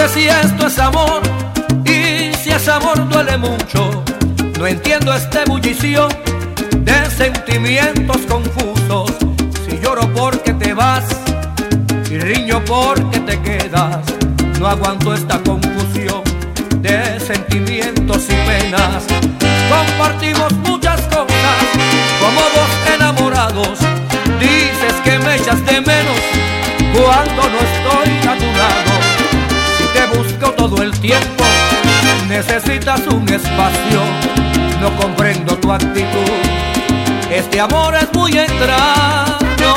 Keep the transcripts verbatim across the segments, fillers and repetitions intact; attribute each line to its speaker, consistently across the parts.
Speaker 1: sé si esto es amor y si es amor duele mucho. No entiendo esta ebullición de sentimientos confusos. Si lloro porque te vas y riño porque te quedas, no aguanto esta confusión de sentimientos y penas. Compartimos muchas cosas como dos enamorados. Dices que me echas de menos cuando no estoy a tu lado. Si te busco todo el tiempo, necesitas un espacio. No comprendo tu actitud, este amor es muy extraño.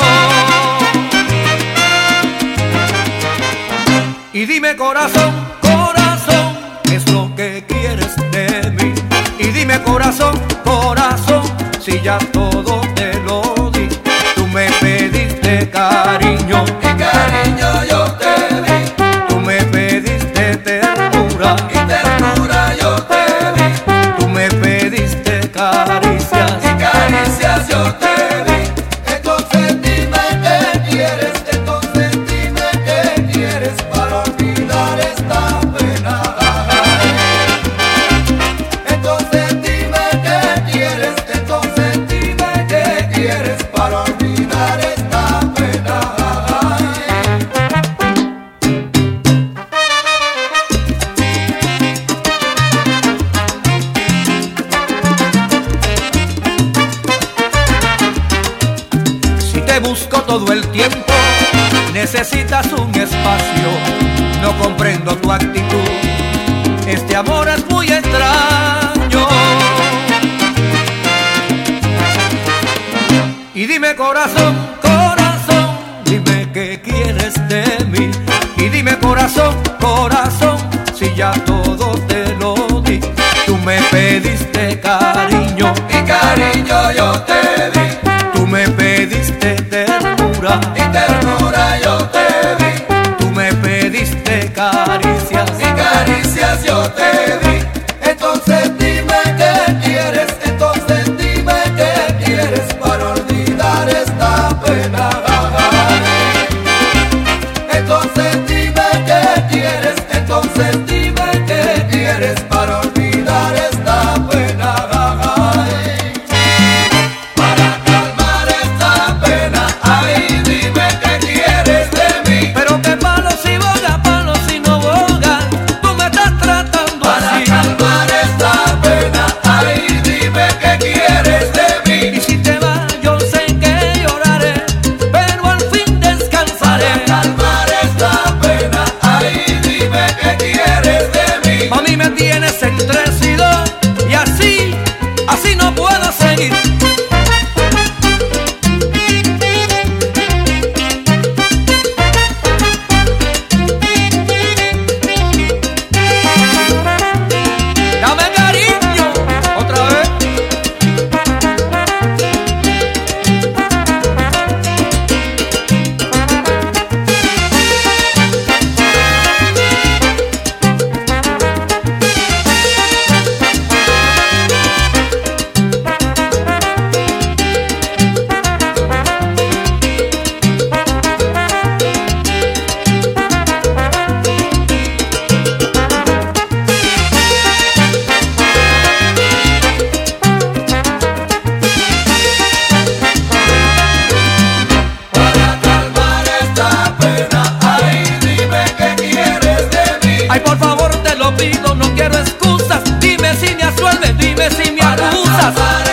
Speaker 1: Y dime corazón, corazón, ¿qué es lo que quieres de mí? Y dime corazón, corazón, si ya todo te lo di. Tú me pediste cariño
Speaker 2: y cariño yo te di.
Speaker 1: Tú me pediste ternura
Speaker 2: y ternura yo te di.
Speaker 1: Tú me pediste caricias
Speaker 2: y caricias yo te di. Entonces dime qué quieres, entonces dime qué quieres para olvidar esta pena. Entonces dime qué quieres, entonces dime qué quieres para olvidar esta pena.
Speaker 1: Si te busco todo el tiempo, necesitas un espacio. No comprendo tu actitud, este amor es muy extraño. Y dime corazón, corazón, dime qué quieres de mí. Y dime corazón, corazón, si ya todo te lo di. Tú me pediste cariño
Speaker 2: Y cariño yo te di.
Speaker 1: Tú me pediste ternura
Speaker 2: Y ternura yo te di.
Speaker 1: Tú me pediste caricias
Speaker 2: Y caricias yo te di. Entonces dime qué quieres, entonces dime qué quieres para olvidar esta pena. Entonces dime qué quieres, entonces dime qué quieres para olvidar esta pena. Para calmar esta pena, ay, dime qué quieres de mí.
Speaker 1: Pero qué palo si boga, palo si no boga. Tú me estás tratando
Speaker 2: Para
Speaker 1: así.
Speaker 2: calmar esta pena, ay, dime qué quieres de mí.
Speaker 1: Y si te vas yo sé que lloraré, pero al fin descansaré.
Speaker 2: Para calmar esta pena, ay, dime qué quieres de mí.
Speaker 1: A mí me tienes en tres y dos, y así, así no puedo seguir. Dame cariño, otra vez.
Speaker 2: Para calmar esta pena, ay, dime qué quieres de mí.
Speaker 1: Ay, por favor te lo pido, no quiero excusas. Dime si me absuelves, dime si me
Speaker 2: Para
Speaker 1: acusas.
Speaker 2: calmar